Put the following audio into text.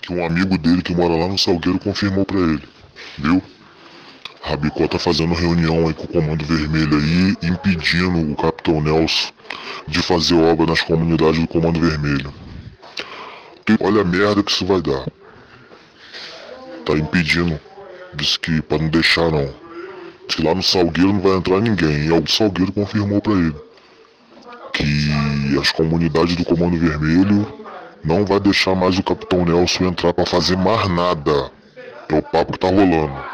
que um amigo dele que mora lá no Salgueiro confirmou pra ele, viu? Rabicó tá fazendo reunião aí com o Comando Vermelho aí, impedindo o Capitão Nelson de fazer obra nas comunidades do Comando Vermelho. E olha a merda que isso vai dar. Tá impedindo. Disse que pra não deixar não. Diz que lá no Salgueiro não vai entrar ninguém. E o Salgueiro confirmou pra ele que as comunidades do Comando Vermelho não vai deixar mais o Capitão Nelson entrar pra fazer mais nada. É o papo que tá rolando.